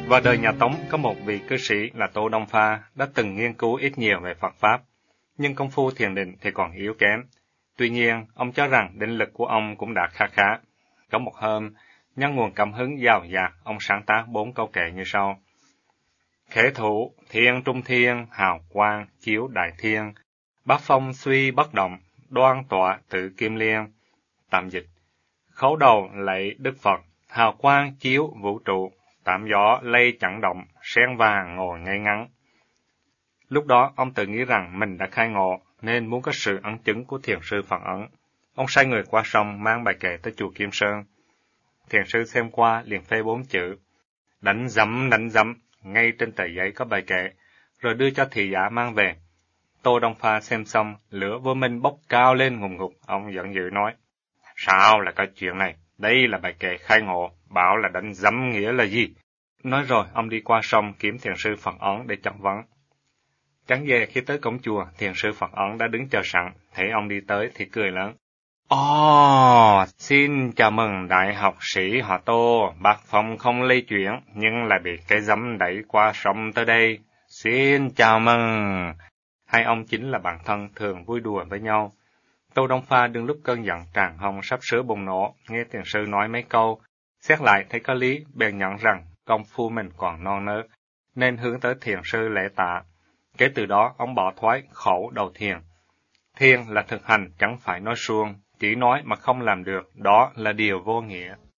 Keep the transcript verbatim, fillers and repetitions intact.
Vào đời nhà Tống có một vị cư sĩ là Tô Đông Pha đã từng nghiên cứu ít nhiều về Phật Pháp, nhưng công phu thiền định thì còn yếu kém. Tuy nhiên, ông cho rằng định lực của ông cũng đã khá khá. Có một hôm, nhân nguồn cảm hứng dào dạt, ông sáng tác bốn câu kệ như sau. Khế thủ, thiên trung thiên, hào quang, chiếu đại thiên, bát phong suy bất động, đoan tọa tự kim liên. Tạm dịch. Khấu đầu lạy Đức Phật, hào quang chiếu vũ trụ, tạm gió lây chẳng động, sen vàng ngồi ngay ngắn. Lúc đó, ông tự nghĩ rằng mình đã khai ngộ, nên muốn có sự ấn chứng của thiền sư Phật Ấn. Ông sai người qua sông mang bài kệ tới chùa Kim Sơn. Thiền sư xem qua liền phê bốn chữ, đánh dẫm đánh dẫm, ngay trên tờ giấy có bài kệ, rồi đưa cho thị giả mang về. Tô Đông Pha xem xong, lửa vô minh bốc cao lên ngùn ngụt, ông giận dữ nói, sao là có chuyện này, đây là bài kệ khai ngộ, bảo là đánh dẫm nghĩa là gì? Nói rồi, ông đi qua sông kiếm thiền sư Phật Ấn để chẩn vấn. Chẳng về khi tới cổng chùa, thiền sư Phật Ấn đã đứng chờ sẵn, thấy ông đi tới thì cười lớn. Ồ, oh, xin chào mừng đại học sĩ họ Tô, bác phòng không lây chuyển, nhưng lại bị cái dẫm đẩy qua sông tới đây. Xin chào mừng. Hai ông chính là bạn thân thường vui đùa với nhau. Tô Đông Pha đương lúc cơn giận tràn hông sắp sửa bùng nổ, nghe thiền sư nói mấy câu, xét lại thấy có lý, bèn nhận rằng công phu mình còn non nớt, nên hướng tới thiền sư lễ tạ. Kể từ đó, ông bỏ thoái khẩu đầu thiền. Thiền là thực hành, chẳng phải nói suông, chỉ nói mà không làm được, đó là điều vô nghĩa.